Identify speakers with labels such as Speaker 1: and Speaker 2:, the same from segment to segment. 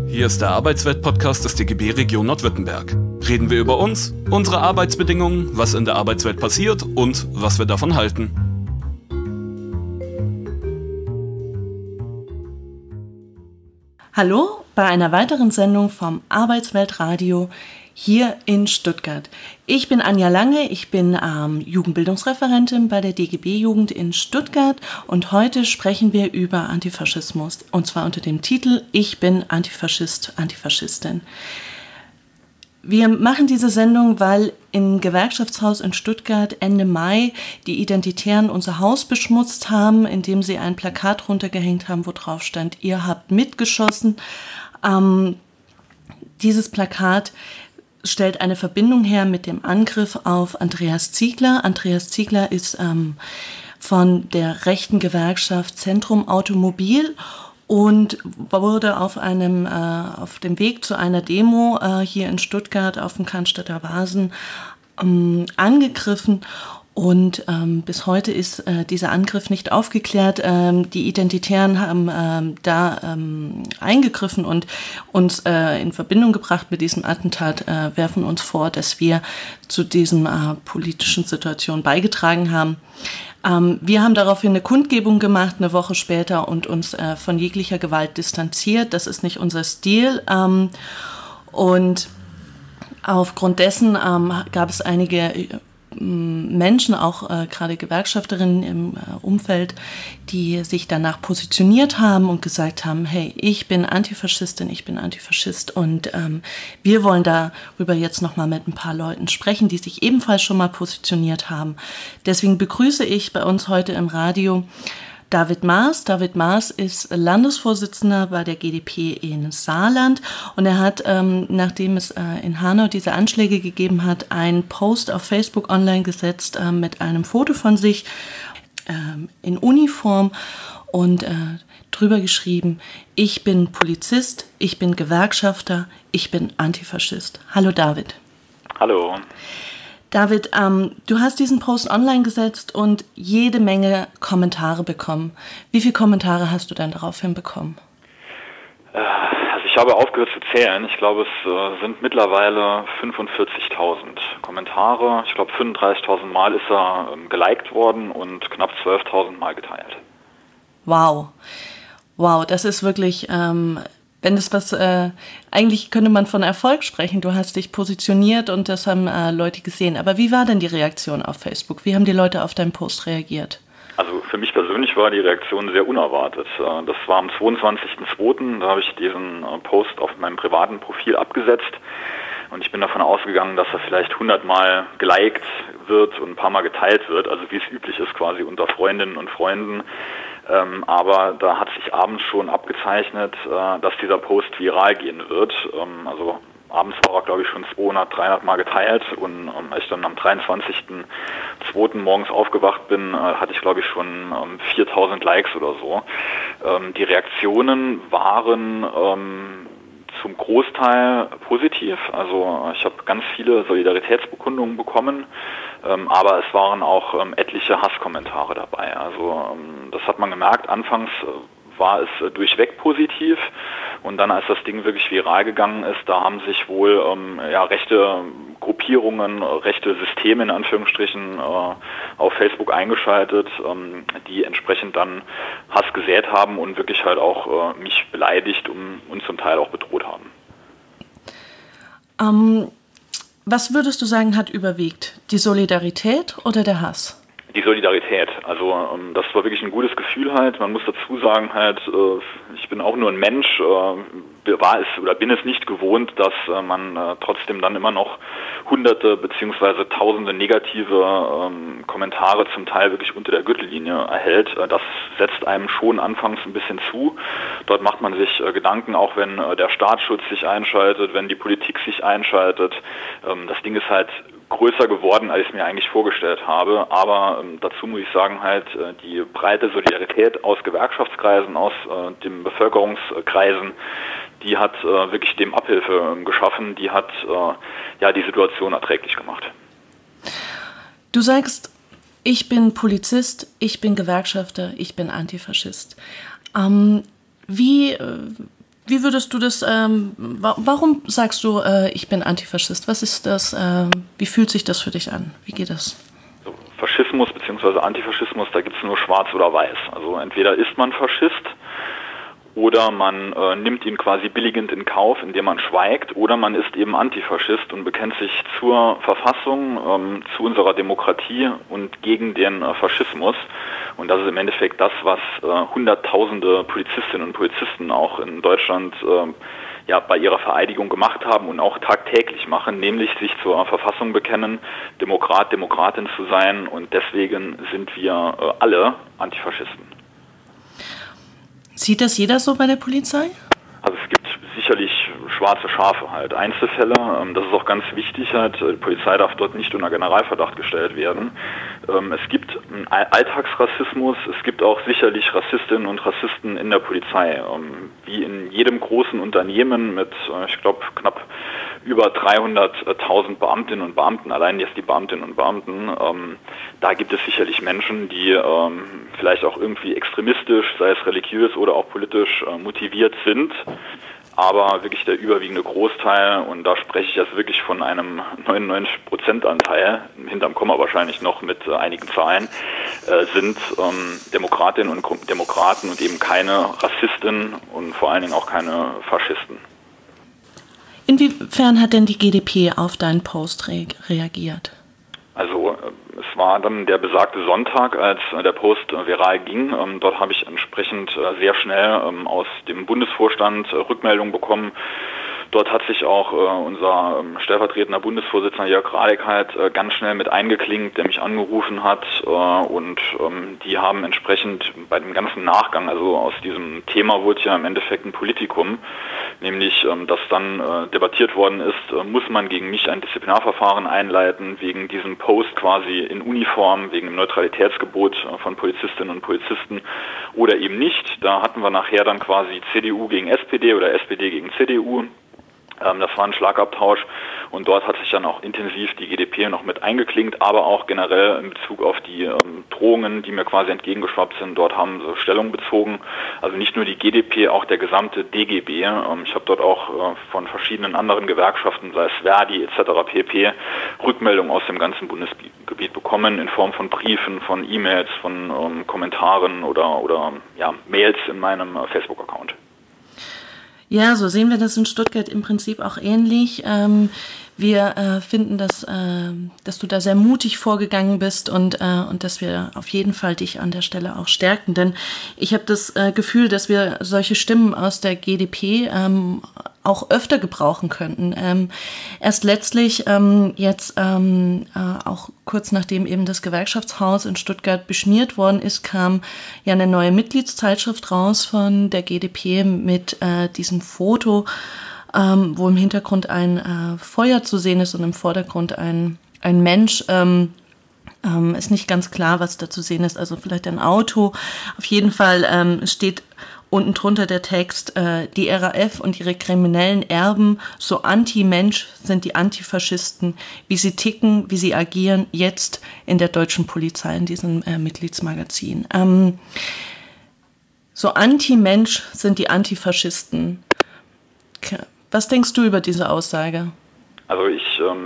Speaker 1: Hier ist der Arbeitswelt-Podcast des DGB Region Nordwürttemberg. Reden wir über uns, unsere Arbeitsbedingungen, was in der Arbeitswelt passiert und was wir davon halten.
Speaker 2: Hallo bei einer weiteren Sendung vom Arbeitsweltradio hier in Stuttgart. Ich bin Anja Lange, ich bin Jugendbildungsreferentin bei der DGB-Jugend in Stuttgart und heute sprechen wir über Antifaschismus und zwar unter dem Titel Ich bin Antifaschist, Antifaschistin. Wir machen diese Sendung, weil im Gewerkschaftshaus in Stuttgart Ende Mai die Identitären unser Haus beschmutzt haben, indem sie ein Plakat runtergehängt haben, wo drauf stand, ihr habt mitgeschossen. Dieses Plakat stellt eine Verbindung her mit dem Angriff auf Andreas Ziegler. Andreas Ziegler ist von der rechten Gewerkschaft Zentrum Automobil und wurde auf dem Weg zu einer Demo hier in Stuttgart auf dem Cannstatter Wasen angegriffen. Und bis heute ist dieser Angriff nicht aufgeklärt. Die Identitären haben da eingegriffen und uns in Verbindung gebracht mit diesem Attentat, werfen uns vor, dass wir zu diesen politischen Situationen beigetragen haben. Wir haben daraufhin eine Kundgebung gemacht, eine Woche später, und uns von jeglicher Gewalt distanziert. Das ist nicht unser Stil. Und aufgrund dessen gab es einige Menschen, auch gerade Gewerkschafterinnen im Umfeld, die sich danach positioniert haben und gesagt haben, hey, ich bin Antifaschistin, ich bin Antifaschist und wir wollen darüber jetzt nochmal mit ein paar Leuten sprechen, die sich ebenfalls schon mal positioniert haben. Deswegen begrüße ich bei uns heute im Radio David Maas. David Maas ist Landesvorsitzender bei der GdP in Saarland und er hat, nachdem es in Hanau diese Anschläge gegeben hat, einen Post auf Facebook online gesetzt mit einem Foto von sich in Uniform und drüber geschrieben, ich bin Polizist, ich bin Gewerkschafter, ich bin Antifaschist. Hallo David.
Speaker 3: Hallo.
Speaker 2: David, du hast diesen Post online gesetzt und jede Menge Kommentare bekommen. Wie viele Kommentare hast du denn daraufhin bekommen?
Speaker 3: Also ich habe aufgehört zu zählen. Ich glaube, es sind mittlerweile 45.000 Kommentare. Ich glaube, 35.000 Mal ist er geliked worden und knapp 12.000 Mal geteilt.
Speaker 2: Wow, das ist wirklich... Wenn das eigentlich könnte man von Erfolg sprechen. Du hast dich positioniert und das haben Leute gesehen. Aber wie war denn die Reaktion auf Facebook? Wie haben die Leute auf deinen Post reagiert?
Speaker 3: Also für mich persönlich war die Reaktion sehr unerwartet. Das war am 22.02., da habe ich diesen Post auf meinem privaten Profil abgesetzt. Und ich bin davon ausgegangen, dass er vielleicht 100 Mal geliked wird und ein paar Mal geteilt wird, also wie es üblich ist quasi unter Freundinnen und Freunden. Aber da hat sich abends schon abgezeichnet, dass dieser Post viral gehen wird. Also abends war er, glaube ich, schon 200, 300 Mal geteilt und als ich dann am 23.02. morgens aufgewacht bin, hatte ich, glaube ich, schon 4.000 Likes oder so. Die Reaktionen waren zum Großteil positiv. Also ich habe ganz viele Solidaritätsbekundungen bekommen, aber es waren auch etliche Hasskommentare dabei. Also das hat man gemerkt. Anfangs war es durchweg positiv und dann, als das Ding wirklich viral gegangen ist, da haben sich wohl rechte Gruppierungen, rechte Systeme in Anführungsstrichen auf Facebook eingeschaltet, die entsprechend dann Hass gesät haben und wirklich halt auch mich beleidigt und zum Teil auch bedroht haben.
Speaker 2: Was würdest du sagen, hat überwiegt? Die Solidarität oder der Hass?
Speaker 3: Die Solidarität, also das war wirklich ein gutes Gefühl halt. Man muss dazu sagen halt, ich bin auch nur ein Mensch, bin es nicht gewohnt, dass man trotzdem dann immer noch hunderte beziehungsweise tausende negative Kommentare zum Teil wirklich unter der Gürtellinie erhält. Das setzt einem schon anfangs ein bisschen zu. Dort macht man sich Gedanken, auch wenn der Staatsschutz sich einschaltet, wenn die Politik sich einschaltet. Das Ding ist halt größer geworden, als ich mir eigentlich vorgestellt habe. Aber dazu muss ich sagen, halt die breite Solidarität aus Gewerkschaftskreisen, aus den Bevölkerungskreisen, die hat wirklich dem Abhilfe geschaffen, die hat die Situation erträglich gemacht.
Speaker 2: Du sagst, ich bin Polizist, ich bin Gewerkschafter, ich bin Antifaschist. Wie Wie würdest du das, warum sagst du, ich bin Antifaschist? Was ist das, wie fühlt sich das für dich an? Wie geht das?
Speaker 3: Faschismus bzw. Antifaschismus, da gibt es nur schwarz oder weiß. Also entweder ist man Faschist oder man nimmt ihn quasi billigend in Kauf, indem man schweigt, oder man ist eben Antifaschist und bekennt sich zur Verfassung, zu unserer Demokratie und gegen den Faschismus. Und das ist im Endeffekt das, was Hunderttausende Polizistinnen und Polizisten auch in Deutschland bei ihrer Vereidigung gemacht haben und auch tagtäglich machen, nämlich sich zur Verfassung bekennen, Demokrat, Demokratin zu sein, und deswegen sind wir alle Antifaschisten.
Speaker 2: Sieht das jeder so bei der Polizei?
Speaker 3: Also es gibt sicherlich schwarze Schafe halt, Einzelfälle, das ist auch ganz wichtig halt, die Polizei darf dort nicht unter Generalverdacht gestellt werden. Es gibt Alltagsrassismus, es gibt auch sicherlich Rassistinnen und Rassisten in der Polizei, wie in jedem großen Unternehmen mit, ich glaube, knapp über 300.000 Beamtinnen und Beamten, allein jetzt die Beamtinnen und Beamten, da gibt es sicherlich Menschen, die vielleicht auch irgendwie extremistisch, sei es religiös oder auch politisch motiviert sind, aber wirklich der überwiegende Großteil, und da spreche ich jetzt wirklich von einem 99%-Anteil, hinterm Komma wahrscheinlich noch mit einigen Zahlen, sind Demokratinnen und Demokraten und eben keine Rassisten und vor allen Dingen auch keine Faschisten.
Speaker 2: Inwiefern hat denn die GdP auf deinen Post reagiert?
Speaker 3: Also es war dann der besagte Sonntag, als der Post viral ging. Dort habe ich entsprechend sehr schnell aus dem Bundesvorstand Rückmeldung bekommen. Dort hat sich auch unser stellvertretender Bundesvorsitzender Jörg Radek halt ganz schnell mit eingeklinkt, der mich angerufen hat, und die haben entsprechend bei dem ganzen Nachgang, also aus diesem Thema wurde ja im Endeffekt ein Politikum, nämlich dass dann debattiert worden ist, muss man gegen mich ein Disziplinarverfahren einleiten, wegen diesem Post quasi in Uniform, wegen dem Neutralitätsgebot von Polizistinnen und Polizisten oder eben nicht. Da hatten wir nachher dann quasi CDU gegen SPD oder SPD gegen CDU. Das war ein Schlagabtausch, und dort hat sich dann auch intensiv die GdP noch mit eingeklinkt, aber auch generell in Bezug auf die Drohungen, die mir quasi entgegengeschwappt sind. Dort haben sie Stellung bezogen, also nicht nur die GdP, auch der gesamte DGB. Ich habe dort auch von verschiedenen anderen Gewerkschaften, sei es Verdi etc. pp. Rückmeldungen aus dem ganzen Bundesgebiet bekommen in Form von Briefen, von E-Mails, von Kommentaren oder Mails in meinem Facebook-Account.
Speaker 2: Ja, so sehen wir das in Stuttgart im Prinzip auch ähnlich. Wir finden, dass du da sehr mutig vorgegangen bist und dass wir auf jeden Fall dich an der Stelle auch stärken. Denn ich habe das Gefühl, dass wir solche Stimmen aus der GdP auch öfter gebrauchen könnten. Erst letztlich jetzt auch kurz nachdem eben das Gewerkschaftshaus in Stuttgart beschmiert worden ist, kam ja eine neue Mitgliedszeitschrift raus von der GdP mit diesem Foto, wo im Hintergrund ein Feuer zu sehen ist und im Vordergrund ein Mensch. Ist nicht ganz klar, was da zu sehen ist, also vielleicht ein Auto. Auf jeden Fall steht unten drunter der Text, die RAF und ihre kriminellen Erben, so anti-Mensch sind die Antifaschisten, wie sie ticken, wie sie agieren, jetzt in der deutschen Polizei, in diesem Mitgliedsmagazin. So anti-Mensch sind die Antifaschisten. Was denkst du über diese Aussage?
Speaker 3: Also ich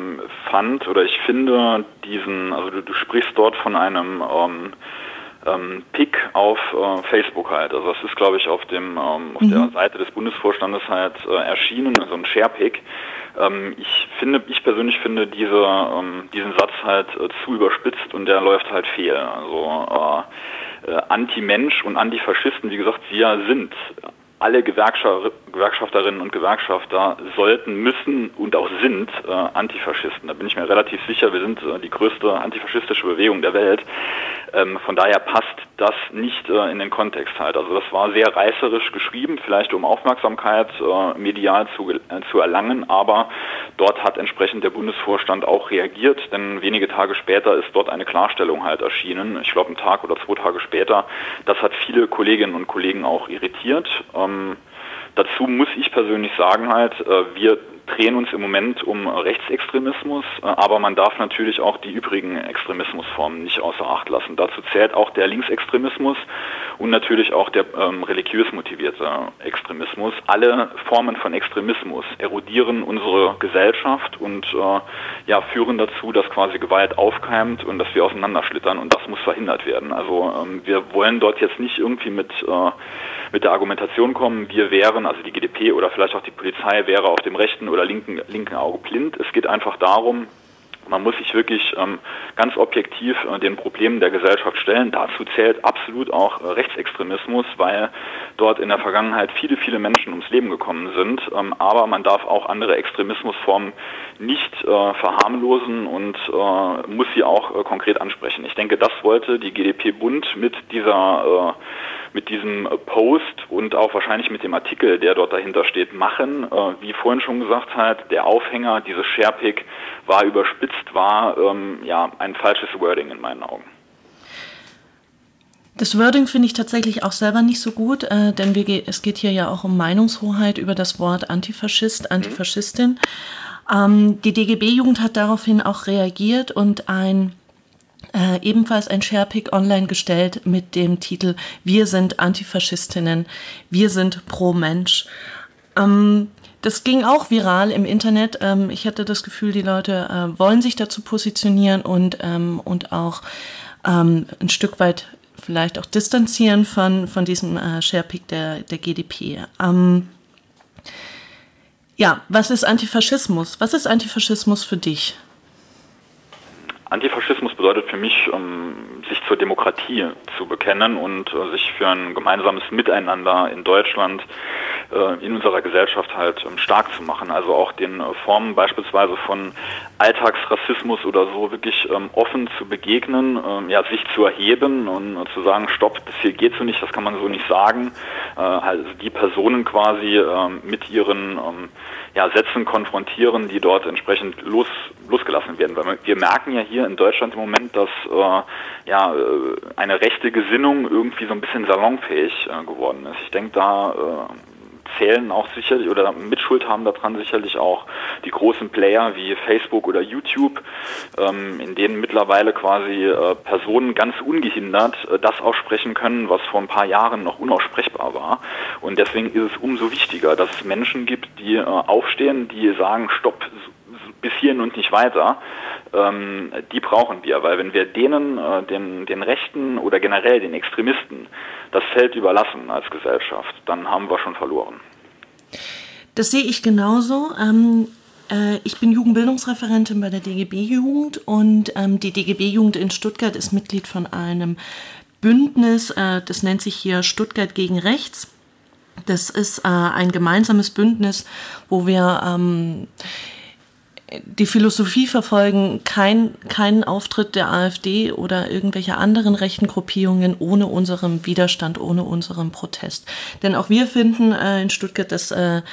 Speaker 3: finde du sprichst dort von einem Pick auf Facebook halt. Also das ist, glaube ich, auf der Seite des Bundesvorstandes halt erschienen, so ein Share-Pick. Ich persönlich finde diesen Satz halt zu überspitzt, und der läuft halt fehl. Also Anti-Mensch und Antifaschisten, wie gesagt, wir sind alle Gewerkschafterinnen und Gewerkschafter müssen und auch sind Antifaschisten. Da bin ich mir relativ sicher, wir sind die größte antifaschistische Bewegung der Welt. Von daher passt das nicht in den Kontext halt. Also das war sehr reißerisch geschrieben, vielleicht um Aufmerksamkeit medial zu erlangen, aber dort hat entsprechend der Bundesvorstand auch reagiert, denn wenige Tage später ist dort eine Klarstellung halt erschienen. Ich glaube, einen Tag oder 2 Tage später. Das hat viele Kolleginnen und Kollegen auch irritiert. Dazu muss ich persönlich sagen halt, wir drehen uns im Moment um Rechtsextremismus, aber man darf natürlich auch die übrigen Extremismusformen nicht außer Acht lassen. Dazu zählt auch der Linksextremismus und natürlich auch der religiös motivierte Extremismus. Alle Formen von Extremismus erodieren unsere Gesellschaft und führen dazu, dass quasi Gewalt aufkeimt und dass wir auseinanderschlittern, und das muss verhindert werden. Also wir wollen dort jetzt nicht irgendwie mit der Argumentation kommen, wir wären, also die GdP oder vielleicht auch die Polizei wäre auf dem rechten oder linken Auge blind. Es geht einfach darum, man muss sich wirklich ganz objektiv den Problemen der Gesellschaft stellen. Dazu zählt absolut auch Rechtsextremismus, weil dort in der Vergangenheit viele, viele Menschen ums Leben gekommen sind. Aber man darf auch andere Extremismusformen nicht verharmlosen und muss sie auch konkret ansprechen. Ich denke, das wollte die GdP-Bund mit diesem Post und auch wahrscheinlich mit dem Artikel, der dort dahinter steht, machen. Wie vorhin schon gesagt hat, der Aufhänger, dieses Sharepick, war überspitzt, war ein falsches Wording in meinen Augen.
Speaker 2: Das Wording finde ich tatsächlich auch selber nicht so gut, denn es geht hier ja auch um Meinungshoheit über das Wort Antifaschist, Antifaschistin. Die DGB-Jugend hat daraufhin auch reagiert und ebenfalls ein Sharepick online gestellt mit dem Titel "Wir sind Antifaschistinnen, wir sind pro Mensch". Das ging auch viral im Internet. Ich hatte das Gefühl, die Leute wollen sich dazu positionieren und auch ein Stück weit vielleicht auch distanzieren von diesem Sharepick der GdP. Was ist Antifaschismus? Was ist Antifaschismus für dich?
Speaker 3: Antifaschismus bedeutet für mich, sich zur Demokratie zu bekennen und sich für ein gemeinsames Miteinander in Deutschland, in unserer Gesellschaft halt stark zu machen. Also auch den Formen beispielsweise von Alltagsrassismus oder so wirklich offen zu begegnen, sich zu erheben und zu sagen, stopp, das hier geht so nicht, das kann man so nicht sagen. Also die Personen quasi mit ihren Sätzen konfrontieren, die dort entsprechend losgelassen werden. Weil wir merken ja hier in Deutschland im Moment, dass eine rechte Gesinnung irgendwie so ein bisschen salonfähig geworden ist. Ich denke, da zählen auch sicherlich oder Mitschuld haben daran sicherlich auch die großen Player wie Facebook oder YouTube, in denen mittlerweile quasi Personen ganz ungehindert das aussprechen können, was vor ein paar Jahren noch unaussprechbar war. Und deswegen ist es umso wichtiger, dass es Menschen gibt, die aufstehen, die sagen, stopp, bis hierhin und nicht weiter. Die brauchen wir, weil wenn wir denen, den Rechten oder generell den Extremisten, das Feld überlassen als Gesellschaft, dann haben wir schon verloren.
Speaker 2: Das sehe ich genauso. Ich bin Jugendbildungsreferentin bei der DGB-Jugend und die DGB-Jugend in Stuttgart ist Mitglied von einem Bündnis, das nennt sich hier Stuttgart gegen Rechts. Das ist ein gemeinsames Bündnis, wo wir die Philosophie verfolgen, keinen Auftritt der AfD oder irgendwelcher anderen rechten Gruppierungen ohne unseren Widerstand, ohne unseren Protest. Denn auch wir finden in Stuttgart, dass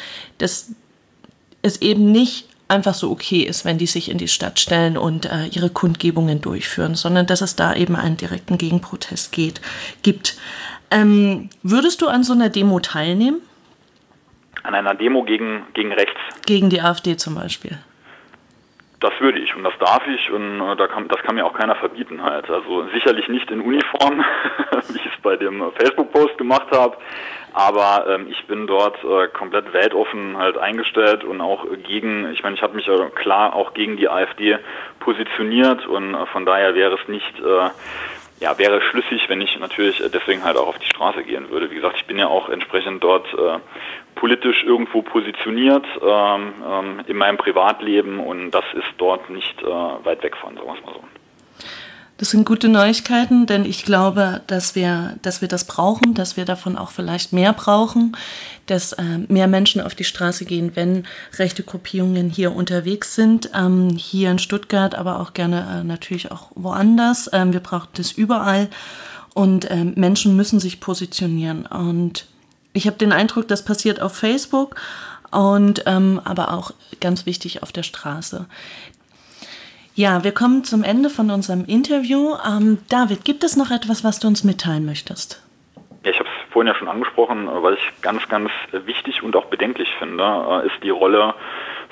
Speaker 2: es eben nicht einfach so okay ist, wenn die sich in die Stadt stellen und ihre Kundgebungen durchführen, sondern dass es da eben einen direkten Gegenprotest gibt. Würdest du an so einer Demo teilnehmen?
Speaker 3: An einer Demo gegen rechts? Gegen die AfD zum Beispiel. Das würde ich und das darf ich und das kann mir auch keiner verbieten halt. Also sicherlich nicht in Uniform, wie ich es bei dem Facebook-Post gemacht habe, aber ich bin dort komplett weltoffen halt eingestellt und auch ich habe mich ja klar auch gegen die AfD positioniert und von daher wäre es nicht wäre schlüssig, wenn ich natürlich deswegen halt auch auf die Straße gehen würde. Wie gesagt, ich bin ja auch entsprechend dort politisch irgendwo positioniert in meinem Privatleben und das ist dort nicht weit weg von, sagen wir es mal so.
Speaker 2: Das sind gute Neuigkeiten, denn ich glaube, dass wir das brauchen, dass wir davon auch vielleicht mehr brauchen, dass mehr Menschen auf die Straße gehen, wenn rechte Gruppierungen hier unterwegs sind, hier in Stuttgart, aber auch gerne natürlich auch woanders. Wir brauchen das überall und Menschen müssen sich positionieren. Und ich habe den Eindruck, das passiert auf Facebook und aber auch ganz wichtig auf der Straße. Ja, wir kommen zum Ende von unserem Interview. David, gibt es noch etwas, was du uns mitteilen möchtest?
Speaker 3: Ja, ich habe es vorhin ja schon angesprochen, weil ich ganz, ganz wichtig und auch bedenklich finde, ist die Rolle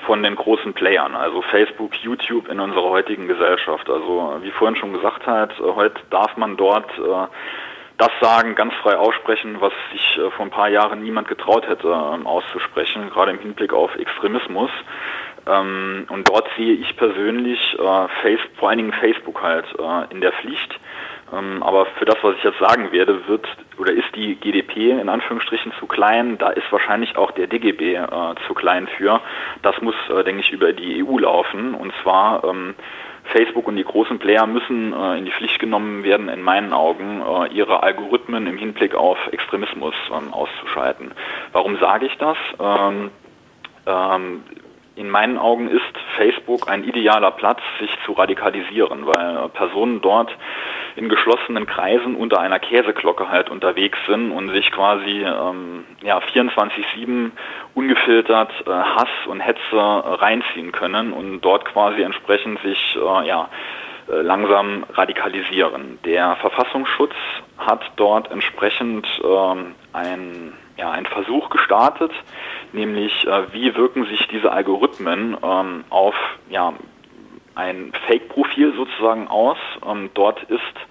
Speaker 3: von den großen Playern, also Facebook, YouTube in unserer heutigen Gesellschaft. Also wie vorhin schon gesagt hat, heute darf man dort das sagen, ganz frei aussprechen, was sich vor ein paar Jahren niemand getraut hätte auszusprechen, gerade im Hinblick auf Extremismus. Und dort sehe ich persönlich vor allen Dingen Facebook halt in der Pflicht. Aber für das, was ich jetzt sagen werde, ist die GDP in Anführungsstrichen zu klein. Da ist wahrscheinlich auch der DGB zu klein für. Das muss, denke ich, über die EU laufen. Und zwar Facebook und die großen Player müssen in die Pflicht genommen werden, in meinen Augen, ihre Algorithmen im Hinblick auf Extremismus auszuschalten. Warum sage ich das? In meinen Augen ist Facebook ein idealer Platz, sich zu radikalisieren, weil Personen dort in geschlossenen Kreisen unter einer Käseglocke halt unterwegs sind und sich quasi 24/7 ungefiltert Hass und Hetze reinziehen können und dort quasi entsprechend sich langsam radikalisieren. Der Verfassungsschutz hat dort entsprechend einen Versuch gestartet, nämlich wie wirken sich diese Algorithmen auf ein Fake-Profil sozusagen aus. Dort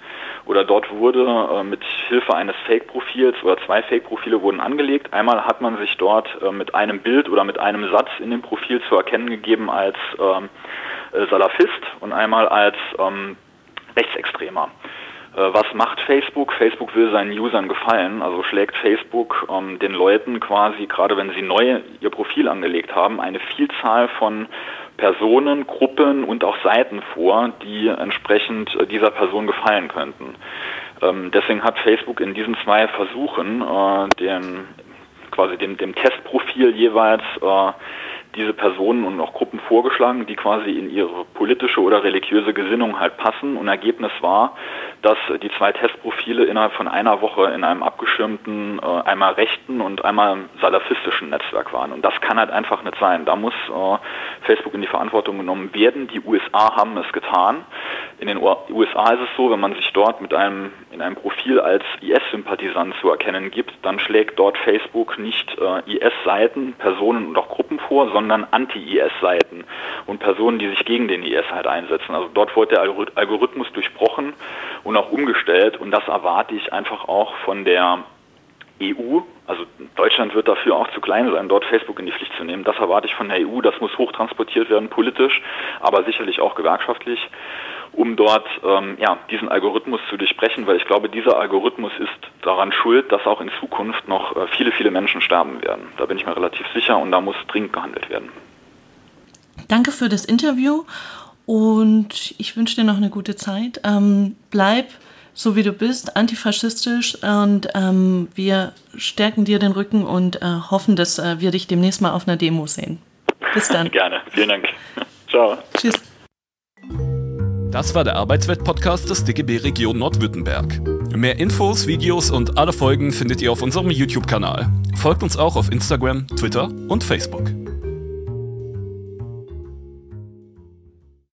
Speaker 3: wurde mit Hilfe eines Fake-Profils oder 2 Fake-Profile wurden angelegt. Einmal hat man sich dort mit einem Bild oder mit einem Satz in dem Profil zu erkennen gegeben als Salafist und einmal als Rechtsextremer. Was macht Facebook? Facebook will seinen Usern gefallen, also schlägt Facebook den Leuten quasi, gerade wenn sie neu ihr Profil angelegt haben, eine Vielzahl von Personen, Gruppen und auch Seiten vor, die entsprechend dieser Person gefallen könnten. Deswegen hat Facebook in diesen 2 Versuchen dem Testprofil jeweils diese Personen und auch Gruppen vorgeschlagen, die quasi in ihre politische oder religiöse Gesinnung halt passen. Und Ergebnis war, dass die 2 Testprofile innerhalb von einer Woche in einem abgeschirmten, einmal rechten und einmal salafistischen Netzwerk waren. Und das kann halt einfach nicht sein. Da muss Facebook in die Verantwortung genommen werden. Die USA haben es getan. In den USA ist es so, wenn man sich dort in einem Profil als IS-Sympathisant zu erkennen gibt, dann schlägt dort Facebook nicht IS-Seiten, Personen und auch Gruppen vor, sondern Anti-IS-Seiten und Personen, die sich gegen den IS halt einsetzen. Also dort wurde der Algorithmus durchbrochen und auch umgestellt und das erwarte ich einfach auch von der EU. Also Deutschland wird dafür auch zu klein sein, dort Facebook in die Pflicht zu nehmen. Das erwarte ich von der EU. Das muss hochtransportiert werden, politisch, aber sicherlich auch gewerkschaftlich, um dort diesen Algorithmus zu durchbrechen, weil ich glaube, dieser Algorithmus ist daran schuld, dass auch in Zukunft noch viele, viele Menschen sterben werden. Da bin ich mir relativ sicher und da muss dringend gehandelt werden.
Speaker 2: Danke für das Interview und ich wünsche dir noch eine gute Zeit. Bleib so wie du bist, antifaschistisch und wir stärken dir den Rücken und hoffen, dass wir dich demnächst mal auf einer Demo sehen. Bis dann.
Speaker 3: Gerne, vielen Dank. Ciao.
Speaker 2: Tschüss.
Speaker 1: Das war der Arbeitswelt-Podcast des DGB Region Nordwürttemberg. Mehr Infos, Videos und alle Folgen findet ihr auf unserem YouTube-Kanal. Folgt uns auch auf Instagram, Twitter und Facebook.